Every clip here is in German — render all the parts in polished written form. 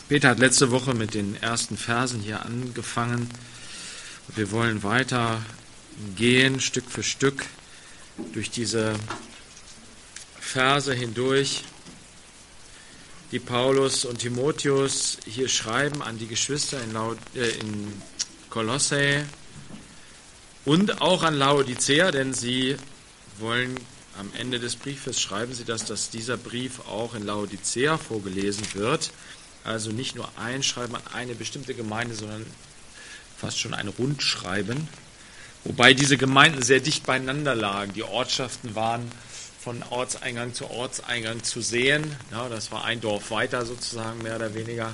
Peter hat letzte Woche mit den ersten Versen hier angefangen. Wir wollen weiter gehen, Stück für Stück, durch diese Verse hindurch, die Paulus und Timotheus hier schreiben an die Geschwister in Kolosse und auch an Laodicea, denn sie wollen am Ende des Briefes, schreiben sie das, dass dieser Brief auch in Laodicea vorgelesen wird. Also nicht nur ein Schreiben an eine bestimmte Gemeinde, sondern fast schon ein Rundschreiben. Wobei diese Gemeinden sehr dicht beieinander lagen. Die Ortschaften waren von Ortseingang zu Ortseingang zu sehen. Ja, das war ein Dorf weiter sozusagen, mehr oder weniger.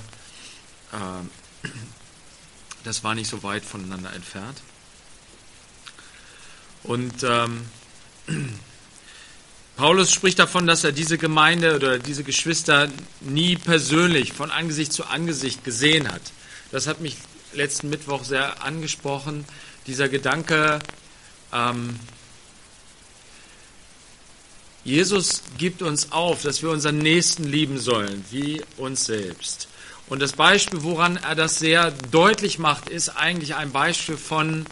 Das war nicht so weit voneinander entfernt. Und Paulus spricht davon, dass er diese Gemeinde oder diese Geschwister nie persönlich von Angesicht zu Angesicht gesehen hat. Das hat mich letzten Mittwoch sehr angesprochen, dieser Gedanke, Jesus gibt uns auf, dass wir unseren Nächsten lieben sollen, wie uns selbst. Und das Beispiel, woran er das sehr deutlich macht, ist eigentlich ein Beispiel von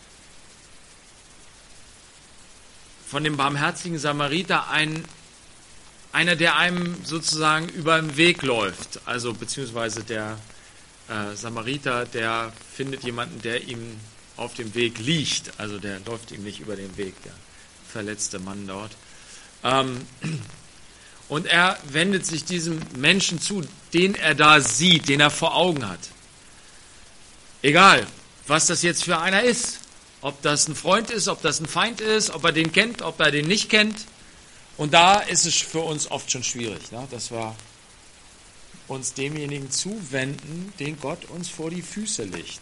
dem barmherzigen Samariter, einer, der einem sozusagen über den Weg läuft. Also beziehungsweise der Samariter, der findet jemanden, der ihm auf dem Weg liegt. Also der läuft ihm nicht über den Weg, der verletzte Mann dort. Und er wendet sich diesem Menschen zu, den er da sieht, den er vor Augen hat. Egal, was das jetzt für einer ist. Ob das ein Freund ist, ob das ein Feind ist, ob er den kennt, ob er den nicht kennt. Und da ist es für uns oft schon schwierig, ne? Dass wir uns demjenigen zuwenden, den Gott uns vor die Füße legt.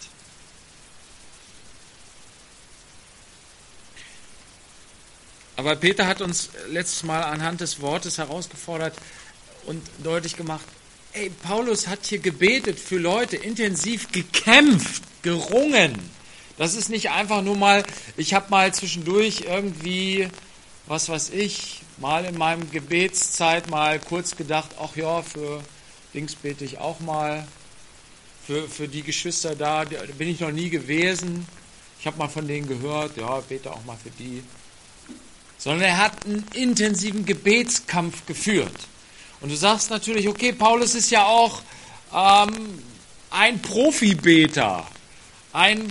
Aber Peter hat uns letztes Mal anhand des Wortes herausgefordert und deutlich gemacht, Paulus hat hier gebetet für Leute, intensiv gekämpft, gerungen. Das ist nicht einfach nur mal, ich habe mal zwischendurch irgendwie, was weiß ich, mal in meinem Gebetszeit mal kurz gedacht, ach ja, für Dings bete ich auch mal, für die Geschwister da bin ich noch nie gewesen. Ich habe mal von denen gehört, ja, bete auch mal für die. Sondern er hat einen intensiven Gebetskampf geführt. Und du sagst natürlich, okay, Paulus ist ja auch ein Profibeter. Ein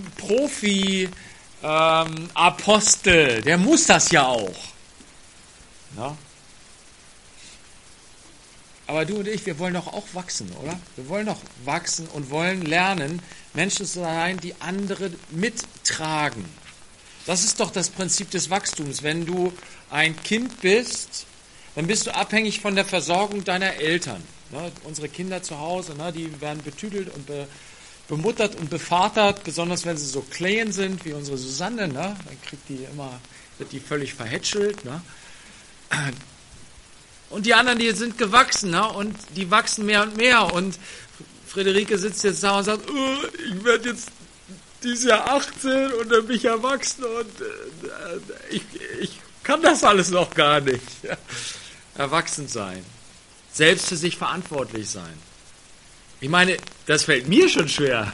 Profi-Apostel, der muss das ja auch. Ja? Aber du und ich, wir wollen doch auch wachsen, oder? Wir wollen doch wachsen und wollen lernen, Menschen zu sein, die andere mittragen. Das ist doch das Prinzip des Wachstums. Wenn du ein Kind bist, dann bist du abhängig von der Versorgung deiner Eltern. Ne? Unsere Kinder zu Hause, ne, die werden betüdelt und bemuttert und bevatert, besonders wenn sie so klein sind, wie unsere Susanne, ne? Dann wird die völlig verhätschelt, ne? Und die anderen, die sind gewachsen, ne? Und die wachsen mehr und mehr. Und Friederike sitzt jetzt da und sagt, ich werde jetzt dieses Jahr 18 und dann bin ich erwachsen und ich kann das alles noch gar nicht. Ja? Erwachsen sein, selbst für sich verantwortlich sein. Ich meine, das fällt mir schon schwer.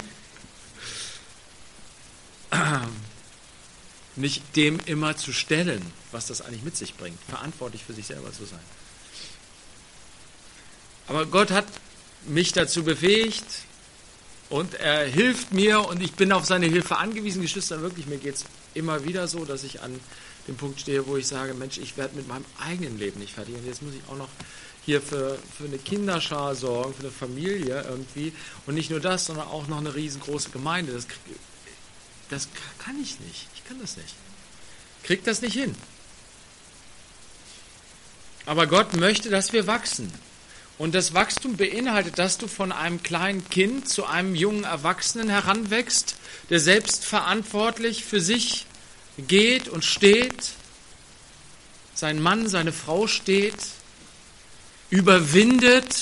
Nicht dem immer zu stellen, was das eigentlich mit sich bringt, verantwortlich für sich selber zu sein. Aber Gott hat mich dazu befähigt und er hilft mir und ich bin auf seine Hilfe angewiesen. Geschwister, wirklich, mir geht es immer wieder so, dass ich an dem Punkt stehe, wo ich sage, Mensch, ich werde mit meinem eigenen Leben nicht fertig und jetzt muss ich auch noch hier für eine Kinderschar sorgen, für eine Familie irgendwie. Und nicht nur das, sondern auch noch eine riesengroße Gemeinde. Das kann ich nicht. Ich kann das nicht. Krieg das nicht hin. Aber Gott möchte, dass wir wachsen. Und das Wachstum beinhaltet, dass du von einem kleinen Kind zu einem jungen Erwachsenen heranwächst, der selbstverantwortlich für sich geht und steht, sein Mann, seine Frau steht, überwindet,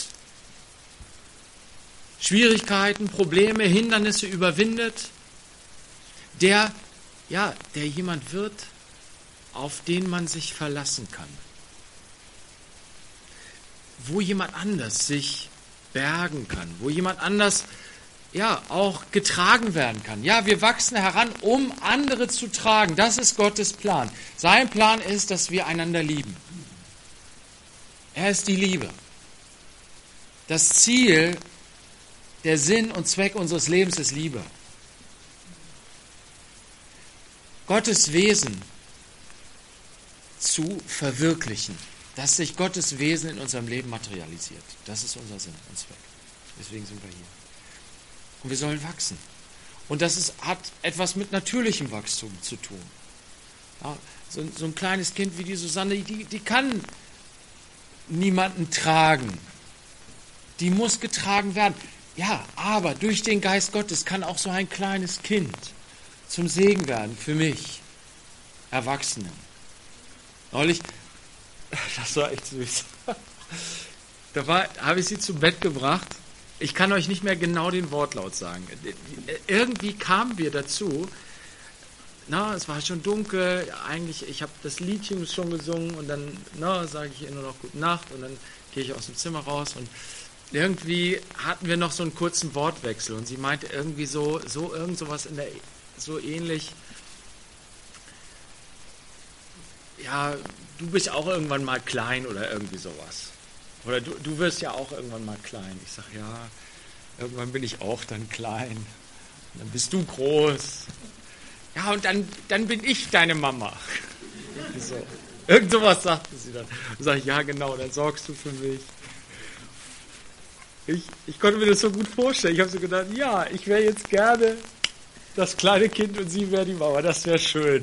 Schwierigkeiten, Probleme, Hindernisse überwindet, der jemand wird, auf den man sich verlassen kann. Wo jemand anders sich bergen kann, wo jemand anders ja auch getragen werden kann. Ja, wir wachsen heran, um andere zu tragen. Das ist Gottes Plan. Sein Plan ist, dass wir einander lieben. Er ist die Liebe. Das Ziel, der Sinn und Zweck unseres Lebens ist Liebe. Gottes Wesen zu verwirklichen, dass sich Gottes Wesen in unserem Leben materialisiert. Das ist unser Sinn und Zweck. Deswegen sind wir hier. Und wir sollen wachsen. Und das hat etwas mit natürlichem Wachstum zu tun. Ja, so ein kleines Kind wie die Susanne, die kann niemanden tragen. Die muss getragen werden. Ja, aber durch den Geist Gottes kann auch so ein kleines Kind zum Segen werden für mich, Erwachsenen. Neulich, das war echt süß, habe ich sie zum Bett gebracht. Ich kann euch nicht mehr genau den Wortlaut sagen. Irgendwie kamen wir dazu, es war schon dunkel, eigentlich, ich habe das Liedchen schon gesungen und dann sage ich ihr nur noch Gute Nacht und dann gehe ich aus dem Zimmer raus und irgendwie hatten wir noch so einen kurzen Wortwechsel und sie meinte irgendwie so irgend sowas so ähnlich, ja, du bist auch irgendwann mal klein oder irgendwie sowas. Oder du wirst ja auch irgendwann mal klein. Ich sage, ja, irgendwann bin ich auch dann klein. Und dann bist du groß. Ja, und dann bin ich deine Mama. So. Irgend sowas sagte sie dann. Dann sage ich, ja genau, dann sorgst du für mich. Ich konnte mir das so gut vorstellen. Ich habe so gedacht, ja, ich wäre jetzt gerne das kleine Kind und sie wäre die Mama. Das wäre schön.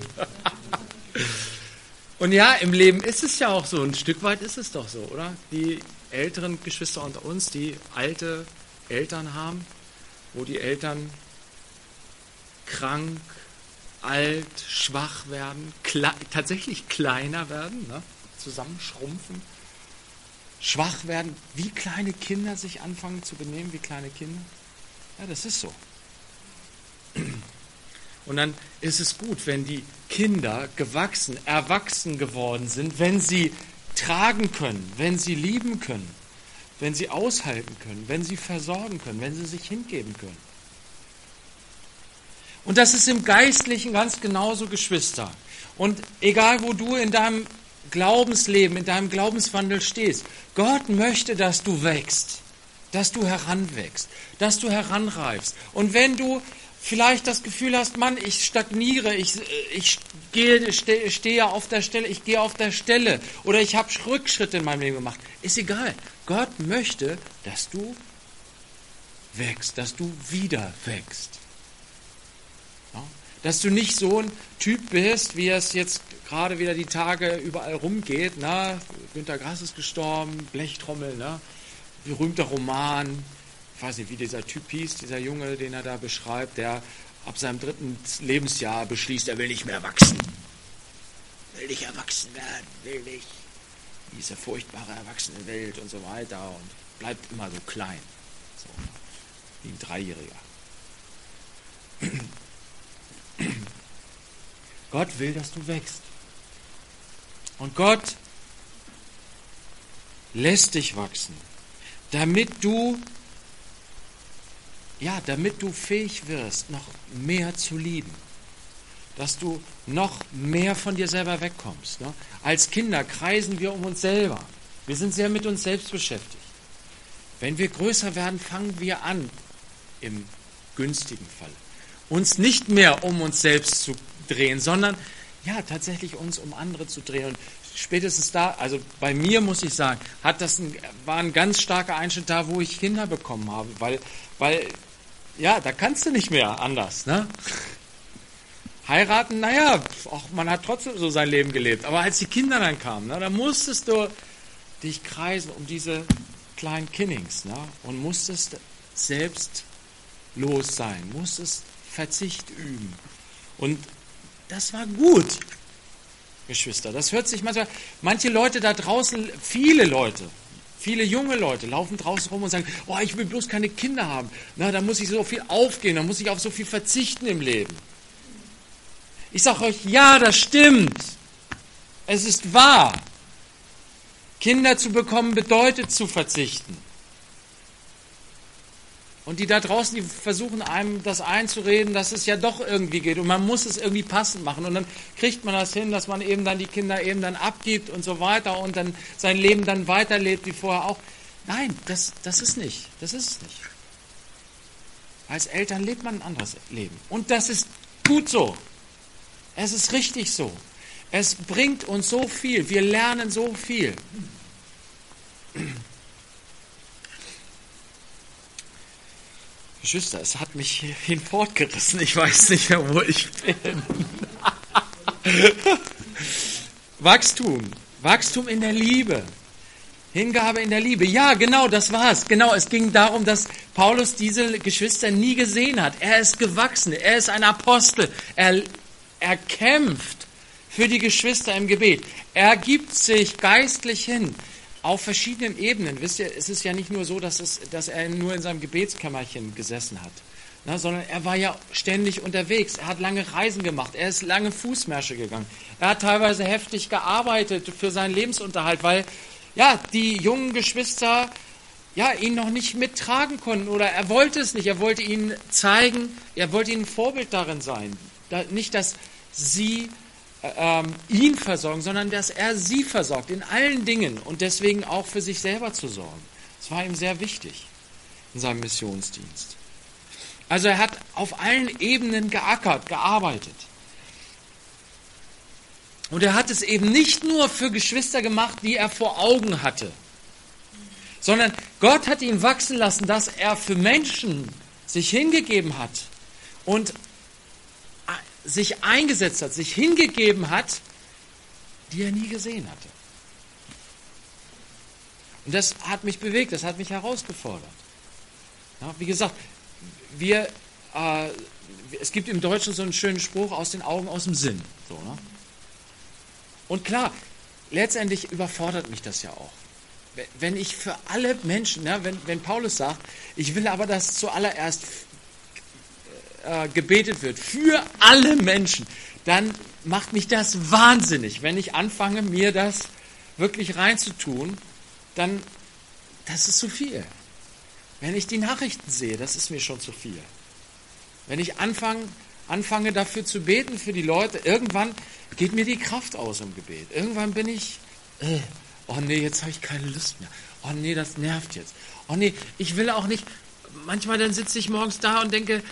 Und ja, im Leben ist es ja auch so, ein Stück weit ist es doch so, oder? Die älteren Geschwister unter uns, die alte Eltern haben, wo die Eltern krank, alt, schwach werden, tatsächlich kleiner werden, zusammenschrumpfen, schwach werden, wie kleine Kinder sich anfangen zu benehmen, wie kleine Kinder. Ja, das ist so. Und dann ist es gut, wenn die Kinder gewachsen, erwachsen geworden sind, wenn sie tragen können, wenn sie lieben können, wenn sie aushalten können, wenn sie versorgen können, wenn sie sich hingeben können. Und das ist im Geistlichen ganz genauso, Geschwister. Und egal, wo du in deinem Glaubensleben, in deinem Glaubenswandel stehst, Gott möchte, dass du wächst, dass du heranwächst, dass du heranreifst. Und wenn du vielleicht das Gefühl hast, Mann, ich stagniere, ich stehe auf der Stelle, ich gehe auf der Stelle oder ich habe Rückschritte in meinem Leben gemacht. Ist egal. Gott möchte, dass du wächst, dass du wieder wächst. Ja? Dass du nicht so ein Typ bist, wie es jetzt gerade wieder die Tage überall rumgeht. Günter Grass ist gestorben, Blechtrommel, berühmter Roman. Ich weiß nicht, wie dieser Typ hieß, dieser Junge, den er da beschreibt, der ab seinem 3. Lebensjahr beschließt, er will nicht mehr wachsen. Will nicht erwachsen werden, will nicht. Diese furchtbare erwachsene Welt und so weiter und bleibt immer so klein. So, wie ein 3-Jähriger. Gott will, dass du wächst. Und Gott lässt dich wachsen, damit du fähig wirst, noch mehr zu lieben. Dass du noch mehr von dir selber wegkommst. Als Kinder kreisen wir um uns selber. Wir sind sehr mit uns selbst beschäftigt. Wenn wir größer werden, fangen wir an, im günstigen Fall, uns nicht mehr um uns selbst zu drehen, sondern tatsächlich uns um andere zu drehen. Und spätestens da, also bei mir muss ich sagen, war ein ganz starker Einschnitt da, wo ich Kinder bekommen habe, weil da kannst du nicht mehr anders, Heiraten, man hat trotzdem so sein Leben gelebt. Aber als die Kinder dann kamen, da musstest du dich kreisen um diese kleinen Kinnings, und musstest selbstlos sein, musstest Verzicht üben. Und das war gut, Geschwister. Das hört sich manche Leute da draußen, viele junge Leute laufen draußen rum und sagen, ich will bloß keine Kinder haben. Da muss ich so viel aufgehen, da muss ich auf so viel verzichten im Leben. Ich sage euch, ja, das stimmt. Es ist wahr. Kinder zu bekommen bedeutet zu verzichten. Und die da draußen, die versuchen einem das einzureden, dass es ja doch irgendwie geht. Und man muss es irgendwie passend machen. Und dann kriegt man das hin, dass man eben dann die Kinder eben dann abgibt und so weiter und dann sein Leben dann weiterlebt wie vorher auch. Nein, das ist nicht. Das ist es nicht. Als Eltern lebt man ein anderes Leben. Und das ist gut so. Es ist richtig so. Es bringt uns so viel. Wir lernen so viel. Geschwister, es hat mich hierhin fortgerissen. Ich weiß nicht mehr, wo ich bin. Wachstum in der Liebe. Hingabe in der Liebe. Ja, genau, das war's. Genau, es ging darum, dass Paulus diese Geschwister nie gesehen hat. Er ist gewachsen, er ist ein Apostel. Er kämpft für die Geschwister im Gebet. Er gibt sich geistlich hin. Auf verschiedenen Ebenen. Wisst ihr, es ist ja nicht nur so, dass er nur in seinem Gebetskämmerchen gesessen hat, sondern er war ja ständig unterwegs. Er hat lange Reisen gemacht. Er ist lange Fußmärsche gegangen. Er hat teilweise heftig gearbeitet für seinen Lebensunterhalt, weil die jungen Geschwister ihn noch nicht mittragen konnten oder er wollte es nicht. Er wollte ihnen zeigen, er wollte ihnen ein Vorbild darin sein. Nicht, dass sie ihn versorgen, sondern dass er sie versorgt in allen Dingen und deswegen auch für sich selber zu sorgen. Das war ihm sehr wichtig in seinem Missionsdienst. Also er hat auf allen Ebenen geackert, gearbeitet. Und er hat es eben nicht nur für Geschwister gemacht, die er vor Augen hatte, sondern Gott hat ihn wachsen lassen, dass er für Menschen sich hingegeben hat und sich eingesetzt hat, sich hingegeben hat, die er nie gesehen hatte. Und das hat mich bewegt, das hat mich herausgefordert. Ja, wie gesagt, es gibt im Deutschen so einen schönen Spruch, aus den Augen, aus dem Sinn. So, ne? Und klar, letztendlich überfordert mich das ja auch. Wenn ich für alle Menschen, wenn Paulus sagt, ich will aber, dass zuallererst gebetet wird für alle Menschen, dann macht mich das wahnsinnig. Wenn ich anfange, mir das wirklich reinzutun, dann, das ist zu viel. Wenn ich die Nachrichten sehe, das ist mir schon zu viel. Wenn ich anfange dafür zu beten, für die Leute, irgendwann geht mir die Kraft aus im Gebet. Irgendwann bin ich, oh nee, jetzt habe ich keine Lust mehr. Oh nee, das nervt jetzt. Oh nee, ich will auch nicht. Manchmal dann sitze ich morgens da und denke,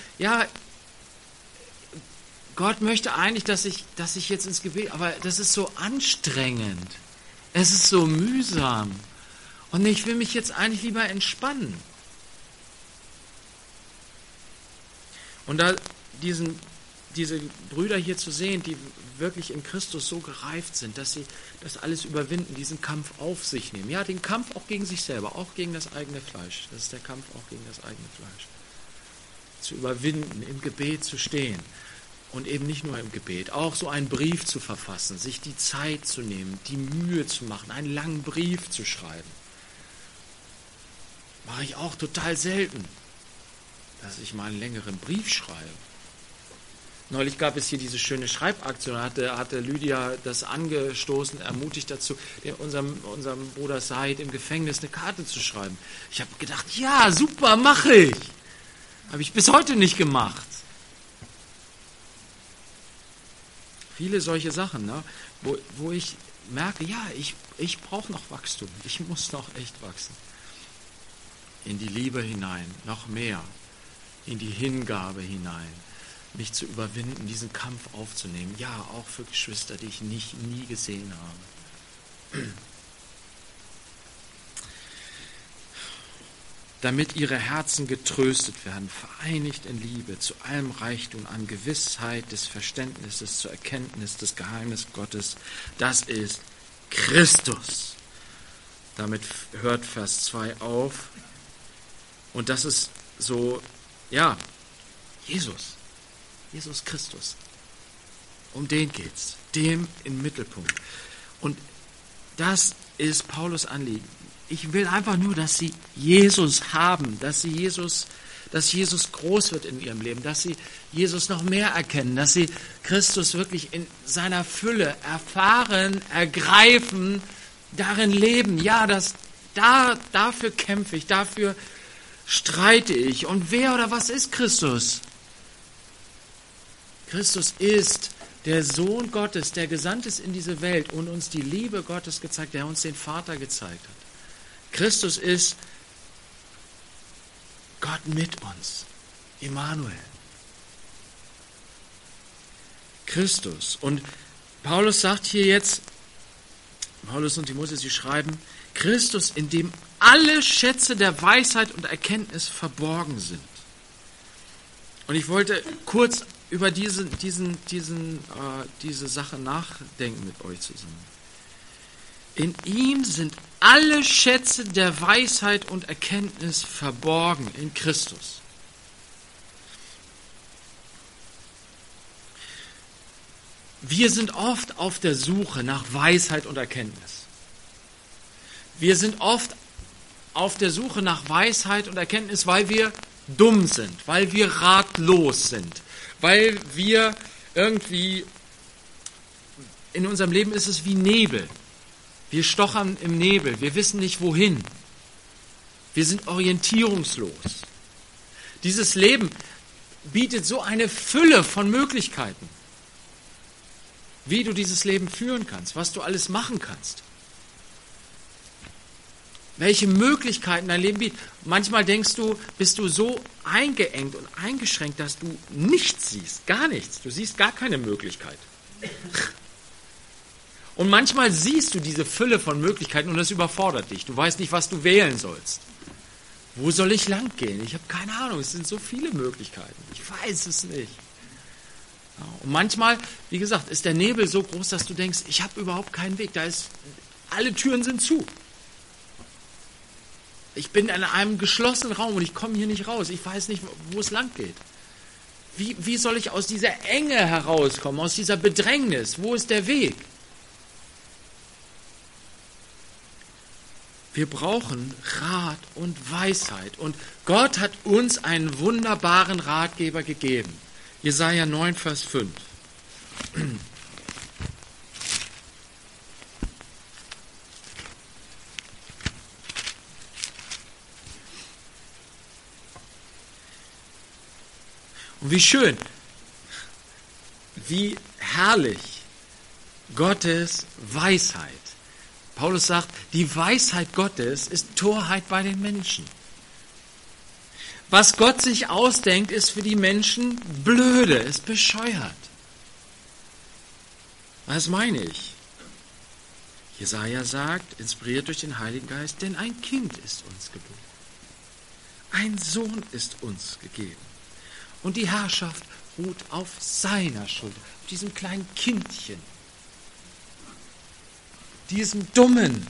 Gott möchte eigentlich, dass ich jetzt ins Gebet, aber das ist so anstrengend. Es ist so mühsam. Und ich will mich jetzt eigentlich lieber entspannen. Und da diese Brüder hier zu sehen, die wirklich in Christus so gereift sind, dass sie das alles überwinden, diesen Kampf auf sich nehmen. Ja, den Kampf auch gegen sich selber, auch gegen das eigene Fleisch. Das ist der Kampf auch gegen das eigene Fleisch. Zu überwinden, im Gebet zu stehen. Und eben nicht nur im Gebet, auch so einen Brief zu verfassen, sich die Zeit zu nehmen, die Mühe zu machen, einen langen Brief zu schreiben. Mache ich auch total selten, dass ich mal einen längeren Brief schreibe. Neulich gab es hier diese schöne Schreibaktion, hatte Lydia das angestoßen, ermutigt dazu, unserem Bruder Said im Gefängnis eine Karte zu schreiben. Ich habe gedacht, ja, super, mache ich. Habe ich bis heute nicht gemacht. Viele solche Sachen, wo ich merke, ich brauche noch Wachstum. Ich muss noch echt wachsen. In die Liebe hinein, noch mehr. In die Hingabe hinein. Mich zu überwinden, diesen Kampf aufzunehmen. Ja, auch für Geschwister, die ich nie gesehen habe. Damit ihre Herzen getröstet werden, vereinigt in Liebe, zu allem Reichtum an Gewissheit des Verständnisses, zur Erkenntnis des Geheimnisses Gottes. Das ist Christus. Damit hört Vers 2 auf. Und das ist so, Jesus Christus. Um den geht's. Dem im Mittelpunkt. Und das ist Paulus Anliegen. Ich will einfach nur, dass sie Jesus haben, dass Jesus groß wird in ihrem Leben, dass sie Jesus noch mehr erkennen, dass sie Christus wirklich in seiner Fülle erfahren, ergreifen, darin leben. Ja, dafür kämpfe ich, dafür streite ich. Und wer oder was ist Christus? Christus ist der Sohn Gottes, der gesandt ist in diese Welt und uns die Liebe Gottes gezeigt, der uns den Vater gezeigt hat. Christus ist Gott mit uns, Immanuel. Christus. Und Paulus sagt hier jetzt, Paulus und Timotheus, sie schreiben, Christus, in dem alle Schätze der Weisheit und Erkenntnis verborgen sind. Und ich wollte kurz über diese Sache nachdenken mit euch zusammen. In ihm sind alle Schätze der Weisheit und Erkenntnis verborgen, in Christus. Wir sind oft auf der Suche nach Weisheit und Erkenntnis. Wir sind oft auf der Suche nach Weisheit und Erkenntnis, weil wir dumm sind, weil wir ratlos sind, weil wir irgendwie, in unserem Leben ist es wie Nebel. Wir stochern im Nebel, wir wissen nicht wohin. Wir sind orientierungslos. Dieses Leben bietet so eine Fülle von Möglichkeiten, wie du dieses Leben führen kannst, was du alles machen kannst. Welche Möglichkeiten dein Leben bietet. Manchmal denkst du, bist du so eingeengt und eingeschränkt, dass du nichts siehst, gar nichts. Du siehst gar keine Möglichkeit. Und manchmal siehst du diese Fülle von Möglichkeiten und das überfordert dich. Du weißt nicht, was du wählen sollst. Wo soll ich lang gehen? Ich habe keine Ahnung, es sind so viele Möglichkeiten. Ich weiß es nicht. Und manchmal, wie gesagt, ist der Nebel so groß, dass du denkst, ich habe überhaupt keinen Weg. Alle Türen sind zu. Ich bin in einem geschlossenen Raum und ich komme hier nicht raus. Ich weiß nicht, wo es lang geht. Wie soll ich aus dieser Enge herauskommen, aus dieser Bedrängnis? Wo ist der Weg? Wir brauchen Rat und Weisheit. Und Gott hat uns einen wunderbaren Ratgeber gegeben. Jesaja 9, Vers 5. Und wie schön, wie herrlich Gottes Weisheit. Paulus sagt, die Weisheit Gottes ist Torheit bei den Menschen. Was Gott sich ausdenkt, ist für die Menschen blöde, ist bescheuert. Was meine ich? Jesaja sagt, inspiriert durch den Heiligen Geist, denn ein Kind ist uns geboren. Ein Sohn ist uns gegeben. Und die Herrschaft ruht auf seiner Schulter, auf diesem kleinen Kindchen, diesem dummen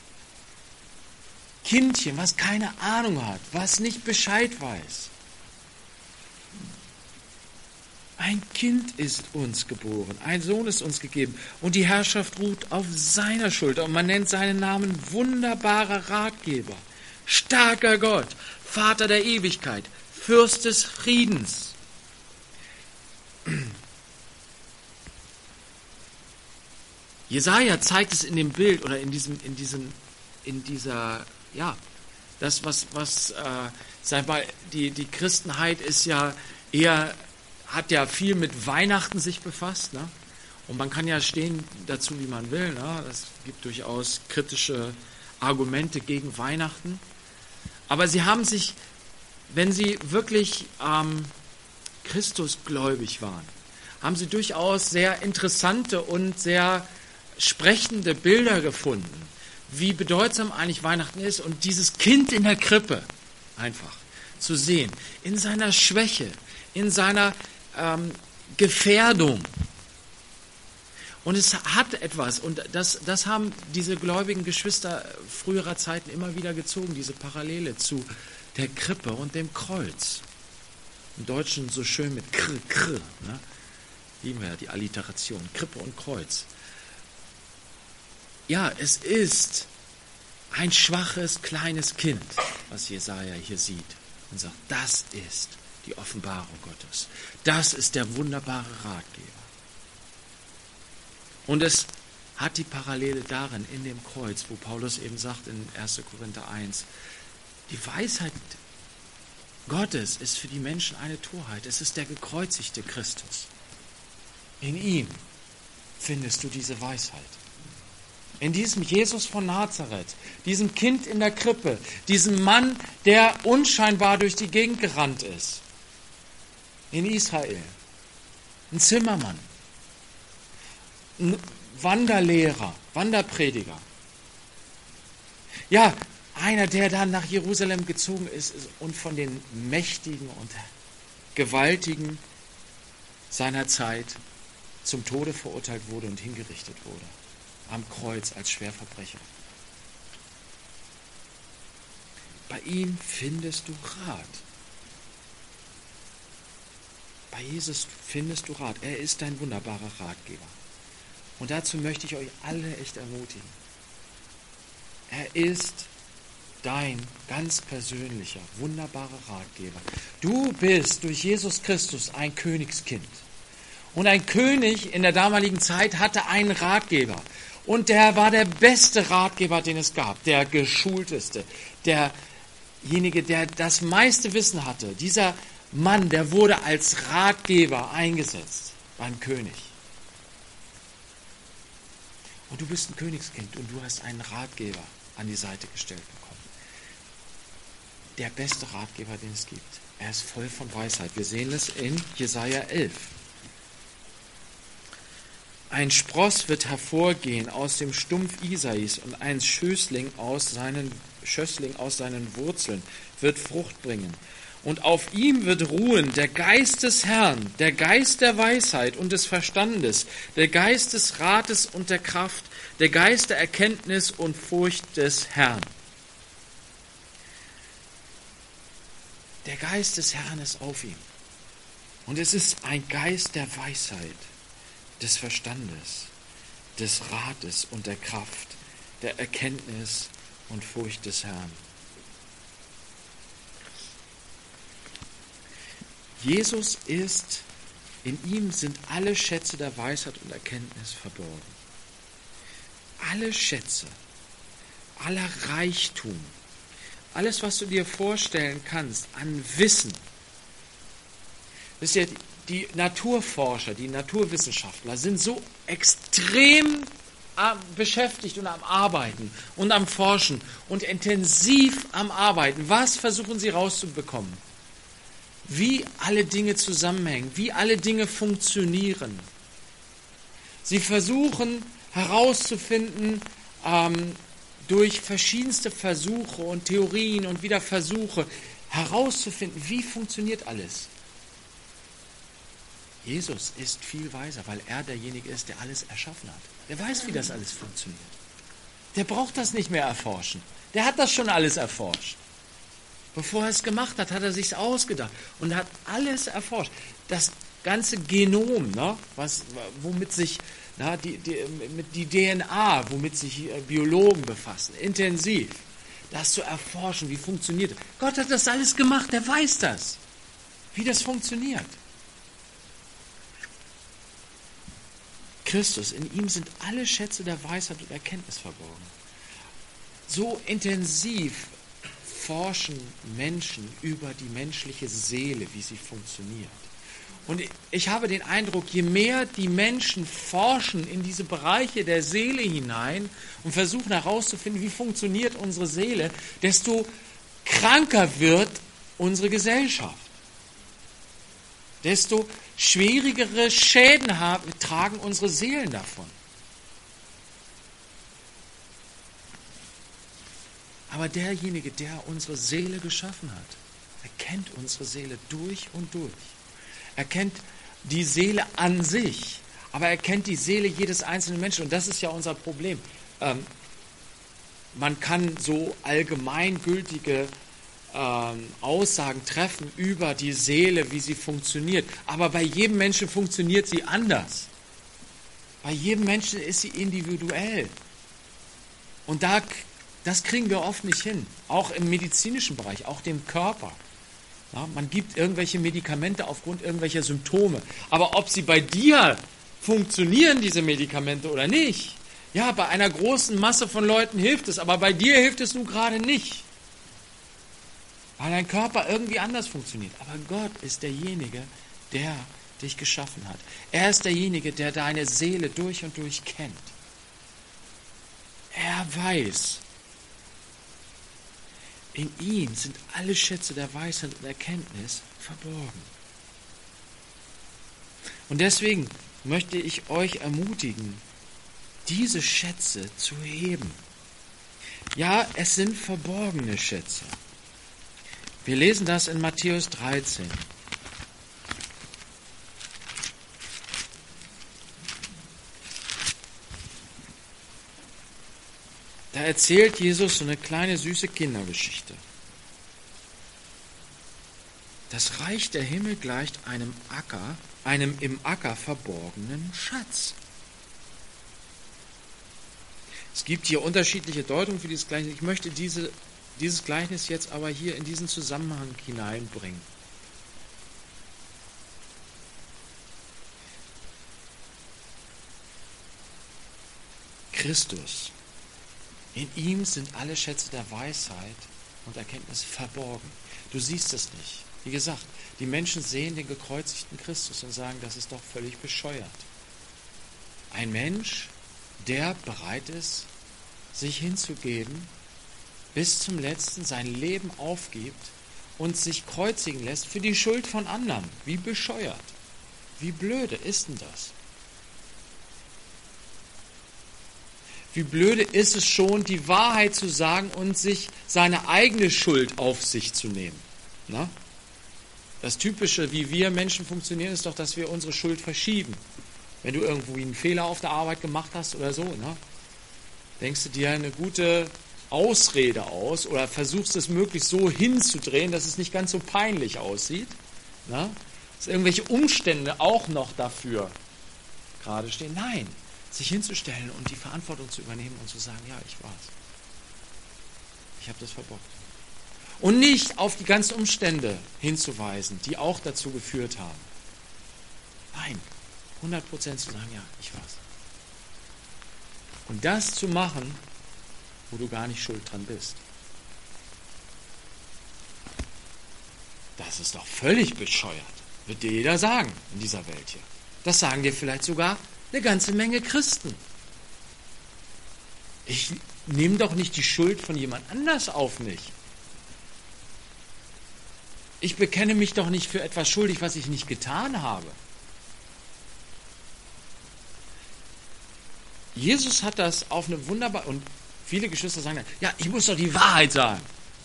Kindchen, was keine Ahnung hat, was nicht Bescheid weiß. Ein Kind ist uns geboren, ein Sohn ist uns gegeben und die Herrschaft ruht auf seiner Schulter und man nennt seinen Namen wunderbarer Ratgeber, starker Gott, Vater der Ewigkeit, Fürst des Friedens. Jesaja zeigt es in dem Bild oder in dieser, das sag mal, die Christenheit ist ja eher, hat ja viel mit Weihnachten sich befasst, ne? Und man kann ja stehen dazu, wie man will, ne? Es gibt durchaus kritische Argumente gegen Weihnachten. Aber sie haben sich, wenn sie wirklich Christusgläubig waren, haben sie durchaus sehr interessante und sehr sprechende Bilder gefunden, wie bedeutsam eigentlich Weihnachten ist und dieses Kind in der Krippe einfach zu sehen, in seiner Schwäche, in seiner Gefährdung. Und es hat etwas, und das haben diese gläubigen Geschwister früherer Zeiten immer wieder gezogen, diese Parallele zu der Krippe und dem Kreuz. Im Deutschen so schön mit Kr, ne? Lieben wir ja die Alliteration, Krippe und Kreuz. Ja, es ist ein schwaches, kleines Kind, was Jesaja hier sieht und sagt, das ist die Offenbarung Gottes. Das ist der wunderbare Ratgeber. Und es hat die Parallele darin, in dem Kreuz, wo Paulus eben sagt in 1. Korinther 1, die Weisheit Gottes ist für die Menschen eine Torheit. Es ist der gekreuzigte Christus. In ihm findest du diese Weisheit. In diesem Jesus von Nazareth, diesem Kind in der Krippe, diesem Mann, der unscheinbar durch die Gegend gerannt ist. In Israel. Ein Zimmermann. Ein Wanderlehrer, Wanderprediger. Ja, einer, der dann nach Jerusalem gezogen ist und von den Mächtigen und Gewaltigen seiner Zeit zum Tode verurteilt wurde und hingerichtet wurde. Am Kreuz als Schwerverbrecher. Bei ihm findest du Rat. Bei Jesus findest du Rat. Er ist dein wunderbarer Ratgeber. Und dazu möchte ich euch alle echt ermutigen. Er ist dein ganz persönlicher, wunderbarer Ratgeber. Du bist durch Jesus Christus ein Königskind. Und ein König in der damaligen Zeit hatte einen Ratgeber. Und der war der beste Ratgeber, den es gab. Der geschulteste. Derjenige, der das meiste Wissen hatte. Dieser Mann, der wurde als Ratgeber eingesetzt beim König. Und du bist ein Königskind und du hast einen Ratgeber an die Seite gestellt bekommen. Der beste Ratgeber, den es gibt. Er ist voll von Weisheit. Wir sehen es in Jesaja 11. Ein Spross wird hervorgehen aus dem Stumpf Isais und ein Schößling aus seinen Wurzeln wird Frucht bringen. Und auf ihm wird ruhen der Geist des Herrn, der Geist der Weisheit und des Verstandes, der Geist des Rates und der Kraft, der Geist der Erkenntnis und Furcht des Herrn. Der Geist des Herrn ist auf ihm. Und es ist ein Geist der Weisheit, des Verstandes, des Rates und der Kraft, der Erkenntnis und Furcht des Herrn. Jesus ist, in ihm sind alle Schätze der Weisheit und Erkenntnis verborgen. Alle Schätze, aller Reichtum, alles, was du dir vorstellen kannst an Wissen. Wisst ihr, die Naturforscher, die Naturwissenschaftler sind so extrem beschäftigt und am Arbeiten und am Forschen und intensiv am Arbeiten. Was versuchen sie rauszubekommen? Wie alle Dinge zusammenhängen, wie alle Dinge funktionieren. Sie versuchen herauszufinden, durch verschiedenste Versuche und Theorien und wieder Versuche herauszufinden, wie funktioniert alles. Jesus ist viel weiser, weil er derjenige ist, der alles erschaffen hat. Der weiß, wie das alles funktioniert. Der braucht das nicht mehr erforschen. Der hat das schon alles erforscht. Bevor er es gemacht hat, hat er sich's ausgedacht und hat alles erforscht. Das ganze Genom, ne, womit sich die DNA, womit sich Biologen befassen, intensiv, das zu erforschen, wie funktioniert das. Gott hat das alles gemacht, der weiß das, wie das funktioniert. Christus, in ihm sind alle Schätze der Weisheit und Erkenntnis verborgen. So intensiv forschen Menschen über die menschliche Seele, wie sie funktioniert. Und ich habe den Eindruck, je mehr die Menschen forschen in diese Bereiche der Seele hinein und versuchen herauszufinden, wie funktioniert unsere Seele, desto kranker wird unsere Gesellschaft. Desto schwierigere Schäden tragen unsere Seelen davon. Aber derjenige, der unsere Seele geschaffen hat, er kennt unsere Seele durch und durch. Er kennt die Seele an sich, aber er kennt die Seele jedes einzelnen Menschen. Und das ist ja unser Problem. Man kann so allgemeingültige Aussagen treffen über die Seele, wie sie funktioniert. Aber bei jedem Menschen funktioniert sie anders. Bei jedem Menschen ist sie individuell. Und das kriegen wir oft nicht hin. Auch im medizinischen Bereich, auch dem Körper. Ja, man gibt irgendwelche Medikamente aufgrund irgendwelcher Symptome. Aber ob sie bei dir funktionieren, diese Medikamente, oder nicht, ja, bei einer großen Masse von Leuten hilft es, aber bei dir hilft es nun gerade nicht. weil dein Körper irgendwie anders funktioniert. Aber Gott ist derjenige, der dich geschaffen hat. Er ist derjenige, der deine Seele durch und durch kennt. Er weiß, in ihm sind alle Schätze der Weisheit und Erkenntnis verborgen. Und deswegen möchte ich euch ermutigen, diese Schätze zu heben. Ja, es sind verborgene Schätze. Wir lesen das in Matthäus 13. Da erzählt Jesus so eine kleine süße Kindergeschichte. Das Reich der Himmel gleicht einem im Acker verborgenen Schatz. Es gibt hier unterschiedliche Deutungen für dieses Gleichnis. Ich möchte dieses Gleichnis jetzt aber hier in diesen Zusammenhang hineinbringen. Christus. In ihm sind alle Schätze der Weisheit und Erkenntnis verborgen. Du siehst es nicht. Wie gesagt, die Menschen sehen den gekreuzigten Christus und sagen, das ist doch völlig bescheuert. Ein Mensch, der bereit ist, sich hinzugeben, bis zum Letzten sein Leben aufgibt und sich kreuzigen lässt für die Schuld von anderen. Wie bescheuert. Wie blöde ist denn das? Wie blöde ist es schon, die Wahrheit zu sagen und sich seine eigene Schuld auf sich zu nehmen. Na? Das Typische, wie wir Menschen funktionieren, ist doch, dass wir unsere Schuld verschieben. Wenn du irgendwo einen Fehler auf der Arbeit gemacht hast oder so, ne? Denkst du dir eine gute Ausrede aus oder versuchst es möglichst so hinzudrehen, dass es nicht ganz so peinlich aussieht. Ne? Dass irgendwelche Umstände auch noch dafür gerade stehen. Nein, sich hinzustellen und die Verantwortung zu übernehmen und zu sagen, ja, ich war's. Ich habe das verbockt. Und nicht auf die ganzen Umstände hinzuweisen, die auch dazu geführt haben. Nein, 100% zu sagen, ja, ich war's. Und das zu machen, wo du gar nicht schuld dran bist. Das ist doch völlig bescheuert, wird dir jeder sagen in dieser Welt hier. Das sagen dir vielleicht sogar eine ganze Menge Christen. Ich nehme doch nicht die Schuld von jemand anders auf mich. Ich bekenne mich doch nicht für etwas schuldig, was ich nicht getan habe. Jesus hat das auf eine wunderbare, und viele Geschwister sagen dann, ja, ich muss doch die Wahrheit sagen.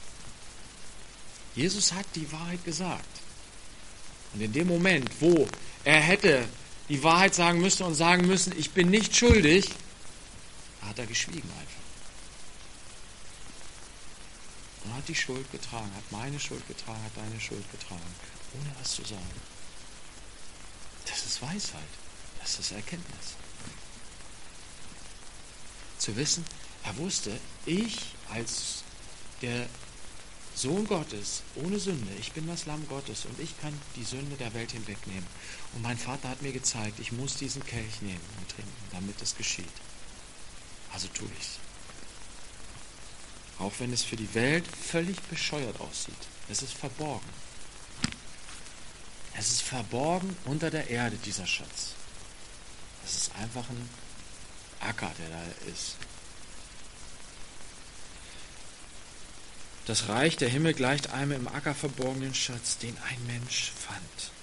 Jesus hat die Wahrheit gesagt. Und in dem Moment, wo er hätte die Wahrheit sagen müssen und sagen müssen, ich bin nicht schuldig, hat er geschwiegen einfach. Und hat die Schuld getragen, hat meine Schuld getragen, hat deine Schuld getragen, ohne was zu sagen. Das ist Weisheit, das ist Erkenntnis. Zu wissen, er wusste, ich als der Sohn Gottes, ohne Sünde, ich bin das Lamm Gottes und ich kann die Sünde der Welt hinwegnehmen. Und mein Vater hat mir gezeigt, ich muss diesen Kelch nehmen und trinken, damit es geschieht. Also tue ich es. Auch wenn es für die Welt völlig bescheuert aussieht. Es ist verborgen. Es ist verborgen unter der Erde, dieser Schatz. Es ist einfach ein Acker, der da ist. Das Reich der Himmel gleicht einem im Acker verborgenen Schatz, den ein Mensch fand.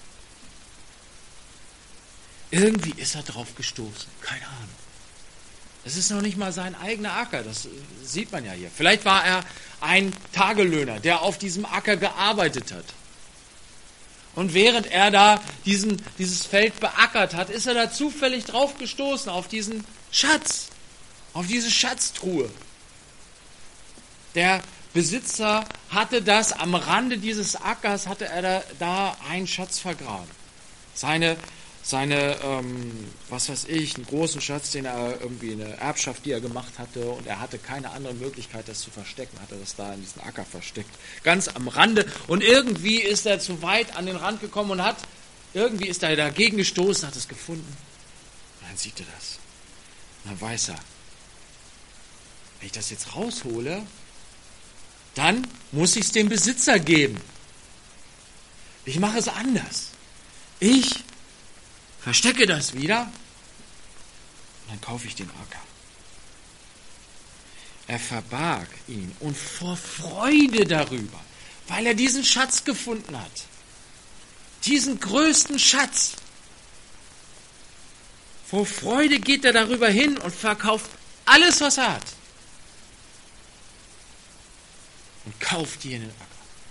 Irgendwie ist er drauf gestoßen. Keine Ahnung. Es ist noch nicht mal sein eigener Acker, das sieht man ja hier. Vielleicht war er ein Tagelöhner, der auf diesem Acker gearbeitet hat. Und während er da dieses Feld beackert hat, ist er da zufällig drauf gestoßen, auf diesen Schatz, auf diese Schatztruhe. Der Besitzer hatte das am Rande dieses Ackers, hatte er da einen Schatz vergraben. Seine was weiß ich, einen großen Schatz, den er irgendwie eine Erbschaft, die er gemacht hatte, und er hatte keine andere Möglichkeit, das zu verstecken, hat er das da in diesen Acker versteckt. Ganz am Rande. Und irgendwie ist er zu weit an den Rand gekommen und irgendwie ist er dagegen gestoßen, hat es gefunden. Und dann sieht er das. Und dann weiß er, wenn ich das jetzt raushole, dann muss ich es dem Besitzer geben. Ich mache es anders. Ich verstecke das wieder und dann kaufe ich den Acker. Er verbarg ihn und vor Freude darüber, weil er diesen Schatz gefunden hat, diesen größten Schatz. Vor Freude geht er darüber hin und verkauft alles, was er hat. Und kauft jenen Acker.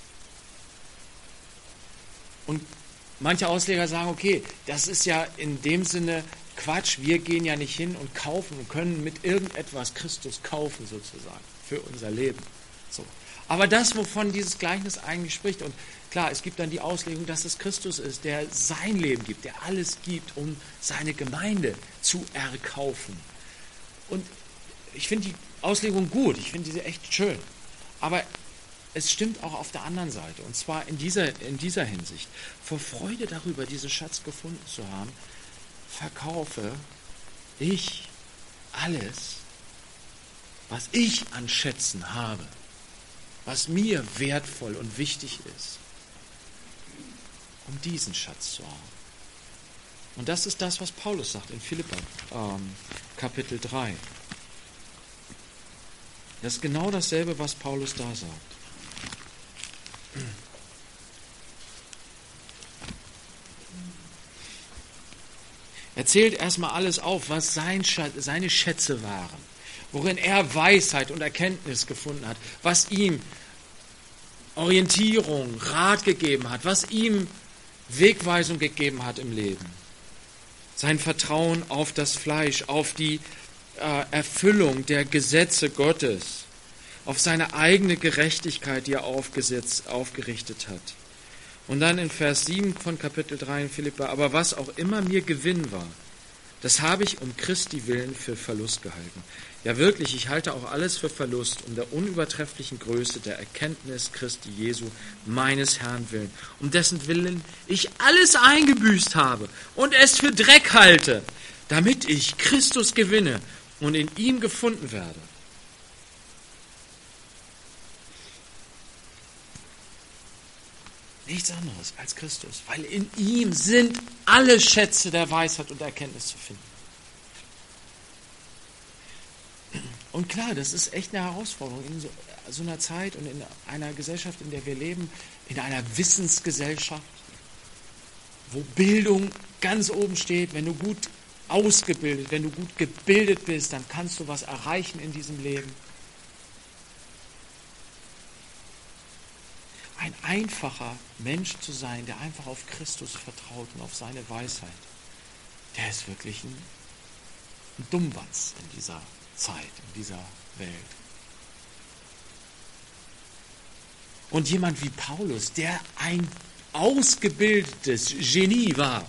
Und manche Ausleger sagen, okay, das ist ja in dem Sinne Quatsch. Wir gehen ja nicht hin und kaufen und können mit irgendetwas Christus kaufen sozusagen für unser Leben. So. Aber das, wovon dieses Gleichnis eigentlich spricht, und klar, es gibt dann die Auslegung, dass es Christus ist, der sein Leben gibt, der alles gibt, um seine Gemeinde zu erkaufen. Und ich finde die Auslegung gut, ich finde sie echt schön. Aber es stimmt auch auf der anderen Seite, und zwar in dieser Hinsicht. Vor Freude darüber, diesen Schatz gefunden zu haben, verkaufe ich alles, was ich an Schätzen habe, was mir wertvoll und wichtig ist, um diesen Schatz zu haben. Und das ist das, was Paulus sagt in Philipper Kapitel 3. Das ist genau dasselbe, was Paulus da sagt. Er zählt erstmal alles auf, was seine Schätze waren, worin er Weisheit und Erkenntnis gefunden hat, was ihm Orientierung, Rat gegeben hat, was ihm Wegweisung gegeben hat im Leben. Sein Vertrauen auf das Fleisch, auf die Erfüllung der Gesetze Gottes, auf seine eigene Gerechtigkeit, die er aufgerichtet hat. Und dann in Vers 7 von Kapitel 3 in Philipper, aber was auch immer mir Gewinn war, das habe ich um Christi willen für Verlust gehalten. Ja wirklich, ich halte auch alles für Verlust, um der unübertrefflichen Größe der Erkenntnis Christi Jesu, meines Herrn willen, um dessen Willen ich alles eingebüßt habe und es für Dreck halte, damit ich Christus gewinne und in ihm gefunden werde. Nichts anderes als Christus, weil in ihm sind alle Schätze der Weisheit und der Erkenntnis zu finden. Und klar, das ist echt eine Herausforderung in so einer Zeit und in einer Gesellschaft, in der wir leben, in einer Wissensgesellschaft, wo Bildung ganz oben steht. Wenn du gut ausgebildet, wenn du gut gebildet bist, dann kannst du was erreichen in diesem Leben. Ein einfacher Mensch zu sein, der einfach auf Christus vertraut und auf seine Weisheit, der ist wirklich ein Dummbatz in dieser Zeit, in dieser Welt. Und jemand wie Paulus, der ein ausgebildetes Genie war,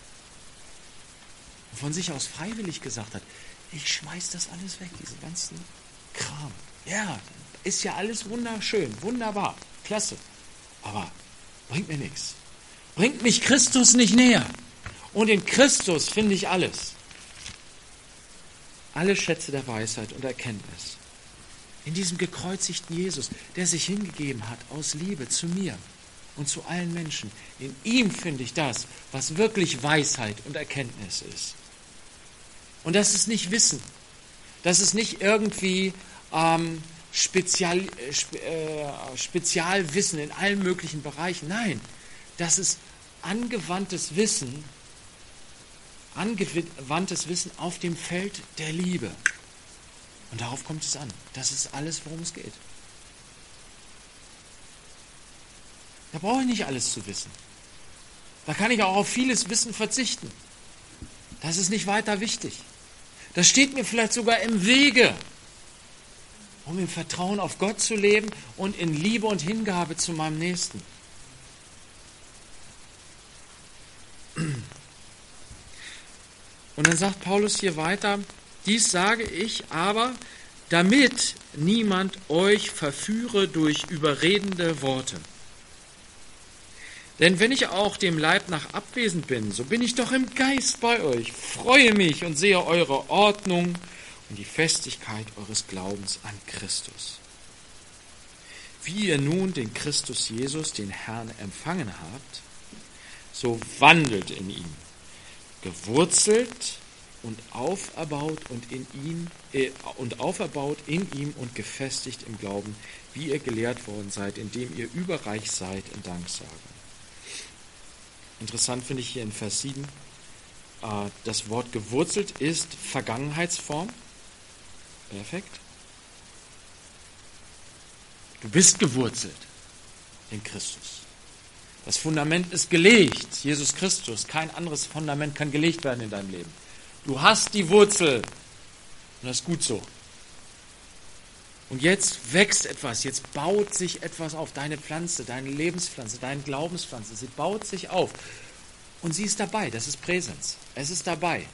von sich aus freiwillig gesagt hat, ich schmeiß das alles weg, diesen ganzen Kram. Ja, ist ja alles wunderschön, wunderbar, klasse. Aber bringt mir nichts. Bringt mich Christus nicht näher. Und in Christus finde ich alles. Alle Schätze der Weisheit und Erkenntnis. In diesem gekreuzigten Jesus, der sich hingegeben hat aus Liebe zu mir und zu allen Menschen. In ihm finde ich das, was wirklich Weisheit und Erkenntnis ist. Und das ist nicht Wissen. Das ist nicht irgendwie Spezialwissen in allen möglichen Bereichen. Nein, das ist angewandtes Wissen auf dem Feld der Liebe. Und darauf kommt es an. Das ist alles, worum es geht. Da brauche ich nicht alles zu wissen. Da kann ich auch auf vieles Wissen verzichten. Das ist nicht weiter wichtig. Das steht mir vielleicht sogar im Wege, um im Vertrauen auf Gott zu leben und in Liebe und Hingabe zu meinem Nächsten. Und dann sagt Paulus hier weiter, dies sage ich aber, damit niemand euch verführe durch überredende Worte. Denn wenn ich auch dem Leib nach abwesend bin, so bin ich doch im Geist bei euch, freue mich und sehe eure Ordnung und die Festigkeit eures Glaubens an Christus. Wie ihr nun den Christus Jesus, den Herrn, empfangen habt, so wandelt in ihm, gewurzelt und auferbaut in ihm und gefestigt im Glauben, wie ihr gelehrt worden seid, indem ihr überreich seid in Danksagung. Interessant finde ich hier in Vers 7, das Wort gewurzelt ist Vergangenheitsform. Perfekt. Du bist gewurzelt in Christus. Das Fundament ist gelegt, Jesus Christus. Kein anderes Fundament kann gelegt werden in deinem Leben. Du hast die Wurzel und das ist gut so. Und jetzt wächst etwas, jetzt baut sich etwas auf. Deine Pflanze, deine Lebenspflanze, deine Glaubenspflanze, sie baut sich auf. Und sie ist dabei, das ist Präsenz. Es ist dabei.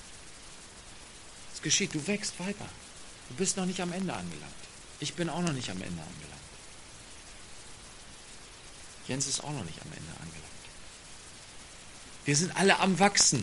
Es geschieht, du wächst weiter. Du bist noch nicht am Ende angelangt. Ich bin auch noch nicht am Ende angelangt. Jens ist auch noch nicht am Ende angelangt. Wir sind alle am Wachsen.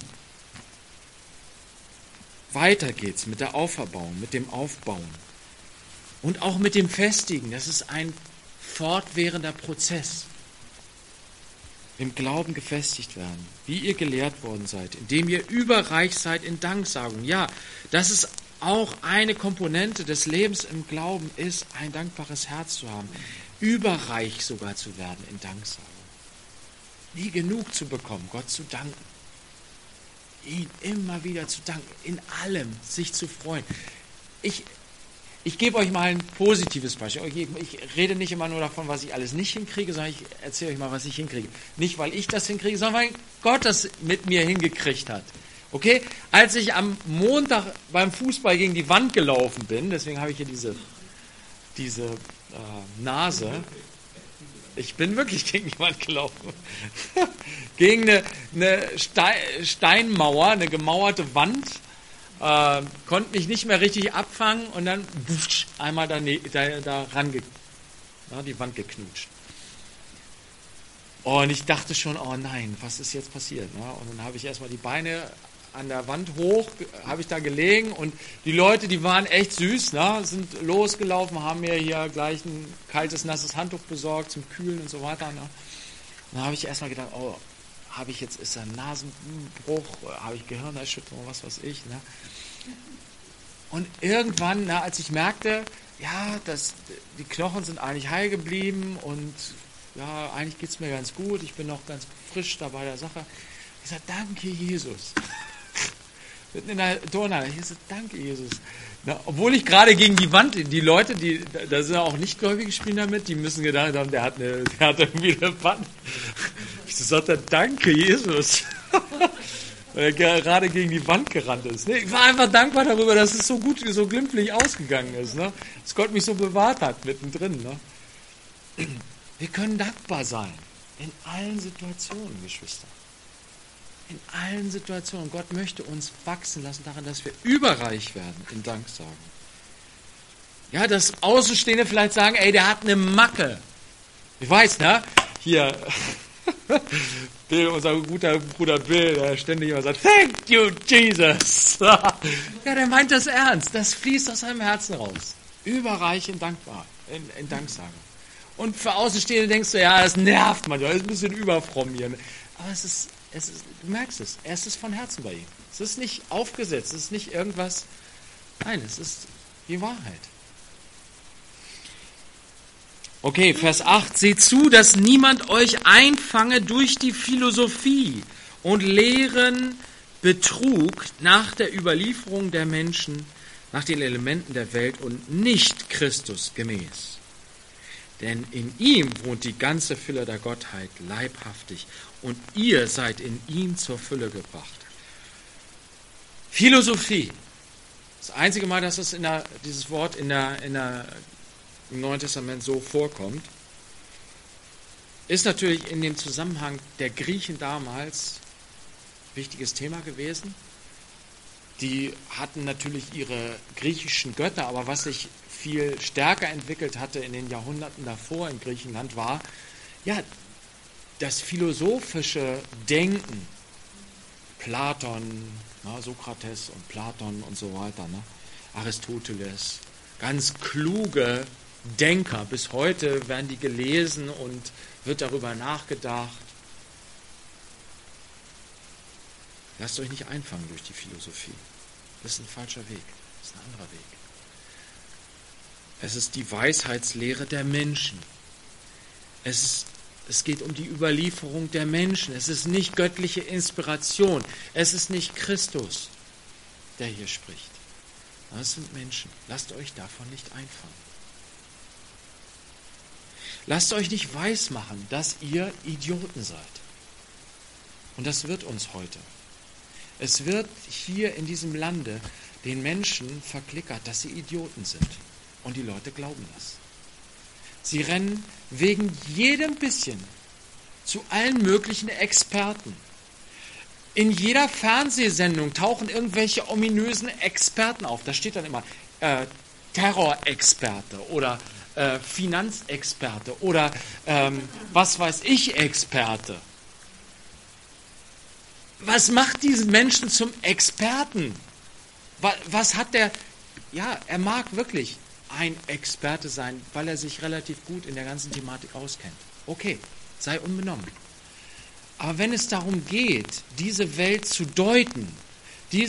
Weiter geht's mit der Auferbauung, mit dem Aufbauen. Und auch mit dem Festigen. Das ist ein fortwährender Prozess. Im Glauben gefestigt werden, wie ihr gelehrt worden seid, indem ihr überreich seid in Danksagung. Ja, das ist auch eine Komponente des Lebens im Glauben, ist ein dankbares Herz zu haben. Überreich sogar zu werden in Danksagung. Nie genug zu bekommen, Gott zu danken. Ihn immer wieder zu danken, in allem sich zu freuen. Ich gebe euch mal ein positives Beispiel. Ich rede nicht immer nur davon, was ich alles nicht hinkriege, sondern ich erzähle euch mal, was ich hinkriege. Nicht, weil ich das hinkriege, sondern weil Gott das mit mir hingekriegt hat. Okay? Als ich am Montag beim Fußball gegen die Wand gelaufen bin, deswegen habe ich hier diese Nase. Ich bin wirklich gegen die Wand gelaufen. Gegen eine Steinmauer, eine gemauerte Wand. Konnte mich nicht mehr richtig abfangen und dann einmal da ran die Wand geknutscht. Und ich dachte schon, oh nein, was ist jetzt passiert? Und dann habe ich erstmal die Beine an der Wand hoch, habe ich da gelegen und die Leute, die waren echt süß, sind losgelaufen, haben mir hier gleich ein kaltes, nasses Handtuch besorgt zum Kühlen und so weiter. Und dann habe ich erstmal gedacht, oh, ist da ein Nasenbruch, habe ich Gehirnerschütterung, was weiß ich. Und irgendwann, als ich merkte, ja, die Knochen sind eigentlich heil geblieben und ja, eigentlich geht es mir ganz gut, ich bin noch ganz frisch da bei der Sache. Ich sage, danke Jesus. Mitten in der Turnhalle, ich sage, danke Jesus. Obwohl ich gerade gegen die Wand, die Leute, da sind auch Nichtgläubige spielen damit, die müssen gedacht haben, der hat irgendwie eine Wand. Ich sagte, danke Jesus. Weil er gerade gegen die Wand gerannt ist. Ich war einfach dankbar darüber, dass es so gut, so glimpflich ausgegangen ist. Dass Gott mich so bewahrt hat, mittendrin. Wir können dankbar sein. In allen Situationen, Geschwister. In allen Situationen. Gott möchte uns wachsen lassen daran, dass wir überreich werden in Danksagen. Ja, dass Außenstehende vielleicht sagen, ey, der hat eine Macke. Ich weiß, hier, Bill, unser guter Bruder Bill, der ständig immer sagt, thank you, Jesus. Ja, der meint das ernst. Das fließt aus seinem Herzen raus. Überreich in Danksagen. Und für Außenstehende denkst du, ja, das nervt manchmal, das ist ein bisschen überfromm hier. Aber du merkst es, es ist von Herzen bei ihm. Es ist nicht aufgesetzt, es ist nicht irgendwas, nein, es ist die Wahrheit. Okay, Vers 8. Seht zu, dass niemand euch einfange durch die Philosophie und leeren Betrug nach der Überlieferung der Menschen, nach den Elementen der Welt und nicht Christus gemäß. Denn in ihm wohnt die ganze Fülle der Gottheit leibhaftig und ihr seid in ihm zur Fülle gebracht. Philosophie. Das einzige Mal, dass dieses Wort im Neuen Testament so vorkommt, ist natürlich in dem Zusammenhang der Griechen damals ein wichtiges Thema gewesen. Die hatten natürlich ihre griechischen Götter, aber was sich viel stärker entwickelt hatte in den Jahrhunderten davor in Griechenland war, ja, das philosophische Denken. Platon, Sokrates und Platon und so weiter, Aristoteles, ganz kluge Denker. Bis heute werden die gelesen und wird darüber nachgedacht. Lasst euch nicht einfangen durch die Philosophie. Das ist ein falscher Weg. Das ist ein anderer Weg. Es ist die Weisheitslehre der Menschen. Es geht um die Überlieferung der Menschen. Es ist nicht göttliche Inspiration. Es ist nicht Christus, der hier spricht. Das sind Menschen. Lasst euch davon nicht einfangen. Lasst euch nicht weismachen, dass ihr Idioten seid. Und das wird uns heute. Es wird hier in diesem Lande den Menschen verklickert, dass sie Idioten sind. Und die Leute glauben das. Sie rennen wegen jedem bisschen zu allen möglichen Experten. In jeder Fernsehsendung tauchen irgendwelche ominösen Experten auf. Da steht dann immer Terrorexperte oder Finanzexperte oder was weiß ich Experte. Was macht diesen Menschen zum Experten? Was hat der? Ja, er mag wirklich ein Experte sein, weil er sich relativ gut in der ganzen Thematik auskennt. Okay, sei unbenommen. Aber wenn es darum geht, diese Welt zu deuten, die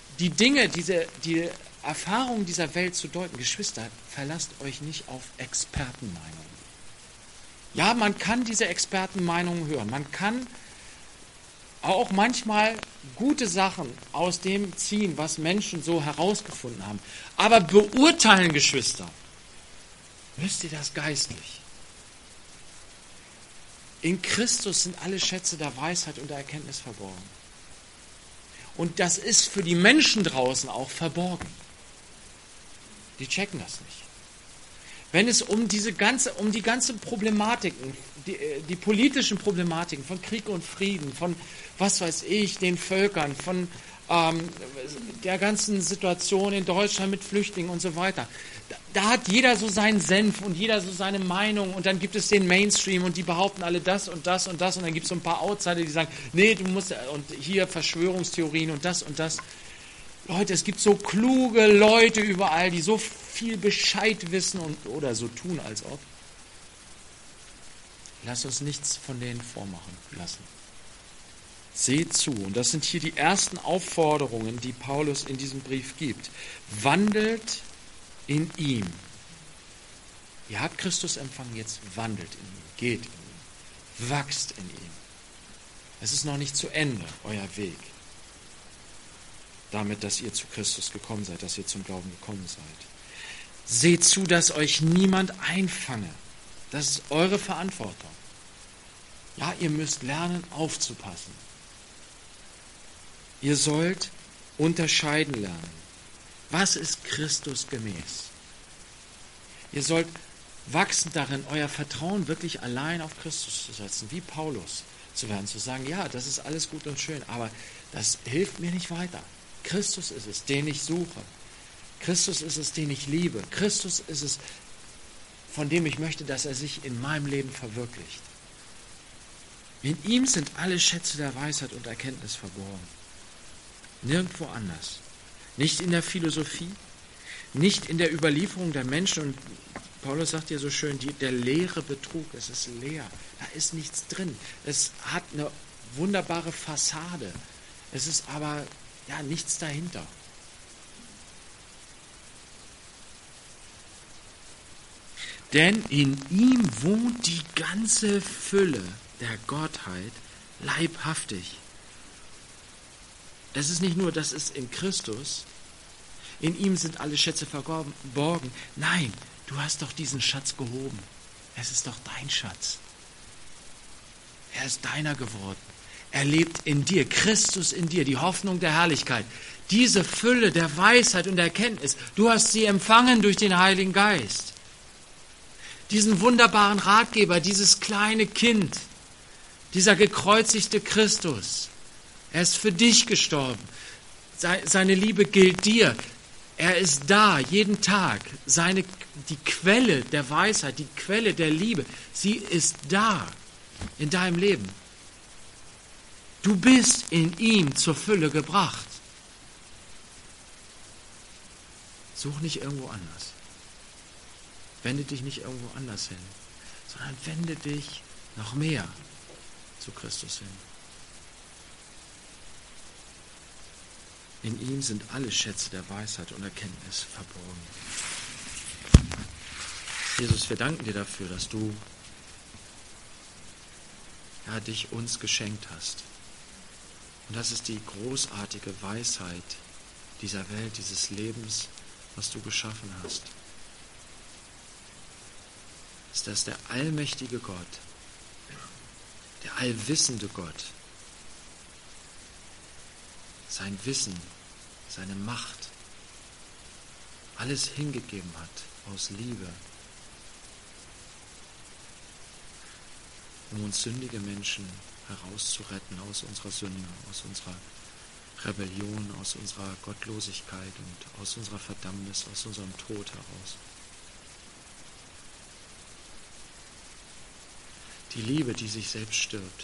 Erfahrungen dieser Welt zu deuten, Geschwister, verlasst euch nicht auf Expertenmeinungen. Ja, man kann diese Expertenmeinungen hören. Man kann auch manchmal gute Sachen aus dem ziehen, was Menschen so herausgefunden haben. Aber beurteilen, Geschwister, müsst ihr das geistlich. In Christus sind alle Schätze der Weisheit und der Erkenntnis verborgen. Und das ist für die Menschen draußen auch verborgen. Die checken das nicht. Wenn es um die ganze Problematiken, die politischen Problematiken von Krieg und Frieden, von was weiß ich, den Völkern, von der ganzen Situation in Deutschland mit Flüchtlingen und so weiter, da hat jeder so seinen Senf und jeder so seine Meinung und dann gibt es den Mainstream und die behaupten alle das und das und das und dann gibt es so ein paar Outsider, die sagen, nee, du musst, und hier Verschwörungstheorien und das und das. Leute, es gibt so kluge Leute überall, die so viel Bescheid wissen oder so tun, als ob. Lasst uns nichts von denen vormachen lassen. Seht zu, und das sind hier die ersten Aufforderungen, die Paulus in diesem Brief gibt. Wandelt in ihm. Ihr habt Christus empfangen, jetzt wandelt in ihm, geht in ihm, wachst in ihm. Es ist noch nicht zu Ende, euer Weg. Damit, dass ihr zu Christus gekommen seid, dass ihr zum Glauben gekommen seid. Seht zu, dass euch niemand einfange. Das ist eure Verantwortung. Ja, ihr müsst lernen, aufzupassen. Ihr sollt unterscheiden lernen. Was ist Christus gemäß? Ihr sollt wachsen darin, euer Vertrauen wirklich allein auf Christus zu setzen, wie Paulus zu werden, zu sagen, ja, das ist alles gut und schön, aber das hilft mir nicht weiter. Christus ist es, den ich suche. Christus ist es, den ich liebe. Christus ist es, von dem ich möchte, dass er sich in meinem Leben verwirklicht. In ihm sind alle Schätze der Weisheit und Erkenntnis verborgen. Nirgendwo anders. Nicht in der Philosophie, nicht in der Überlieferung der Menschen. Und Paulus sagt ja so schön, der leere Betrug, es ist leer. Da ist nichts drin. Es hat eine wunderbare Fassade. Es ist aber ja nichts dahinter. Denn in ihm wohnt die ganze Fülle der Gottheit leibhaftig. Es ist nicht nur, das ist in Christus, in ihm sind alle Schätze verborgen. Nein, du hast doch diesen Schatz gehoben. Es ist doch dein Schatz. Er ist deiner geworden. Er lebt in dir, Christus in dir, die Hoffnung der Herrlichkeit. Diese Fülle der Weisheit und der Erkenntnis, du hast sie empfangen durch den Heiligen Geist. Diesen wunderbaren Ratgeber, dieses kleine Kind, dieser gekreuzigte Christus. Er ist für dich gestorben. Seine Liebe gilt dir. Er ist da, jeden Tag. Die Quelle der Weisheit, die Quelle der Liebe, sie ist da in deinem Leben. Du bist in ihm zur Fülle gebracht. Such nicht irgendwo anders. Wende dich nicht irgendwo anders hin, sondern wende dich noch mehr zu Christus hin. In ihm sind alle Schätze der Weisheit und Erkenntnis verborgen. Jesus, wir danken dir dafür, dass du dich uns geschenkt hast. Und das ist die großartige Weisheit dieser Welt, dieses Lebens, was du geschaffen hast. Ist das der allmächtige Gott, der allwissende Gott, sein Wissen, seine Macht, alles hingegeben hat aus Liebe, um uns sündige Menschen herauszuretten aus unserer Sünde, aus unserer Rebellion, aus unserer Gottlosigkeit und aus unserer Verdammnis, aus unserem Tod heraus. Die Liebe, die sich selbst stirbt,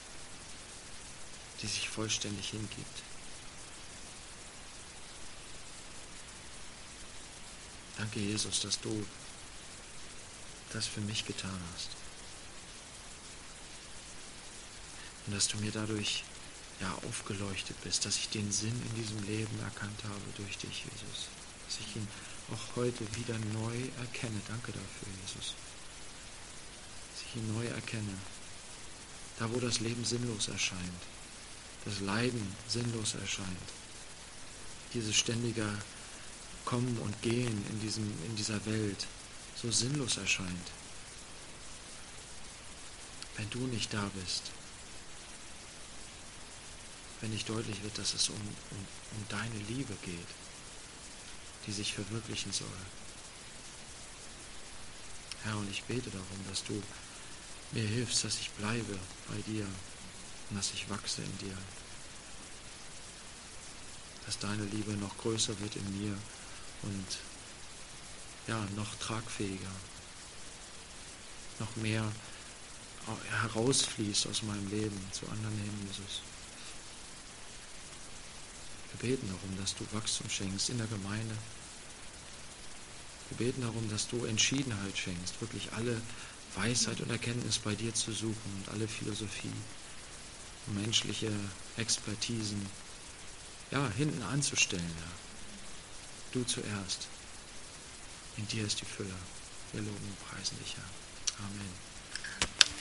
die sich vollständig hingibt. Danke, Jesus, dass du das für mich getan hast. Und dass du mir dadurch aufgeleuchtet bist, dass ich den Sinn in diesem Leben erkannt habe durch dich, Jesus. Dass ich ihn auch heute wieder neu erkenne. Danke dafür, Jesus. Dass ich ihn neu erkenne. Da, wo das Leben sinnlos erscheint, das Leiden sinnlos erscheint, dieses ständige Kommen und Gehen in dieser Welt so sinnlos erscheint. Wenn du nicht da bist, wenn nicht deutlich wird, dass es um deine Liebe geht, die sich verwirklichen soll. Herr, und ich bete darum, dass du mir hilfst, dass ich bleibe bei dir und dass ich wachse in dir. Dass deine Liebe noch größer wird in mir und noch tragfähiger, noch mehr herausfließt aus meinem Leben zu anderen hin, Jesus. Wir beten darum, dass du Wachstum schenkst in der Gemeinde. Wir beten darum, dass du Entschiedenheit schenkst, wirklich alle Weisheit und Erkenntnis bei dir zu suchen und alle Philosophie und menschliche Expertisen hinten anzustellen. Ja. Du zuerst. In dir ist die Fülle. Wir loben und preisen dich, Herr. Amen.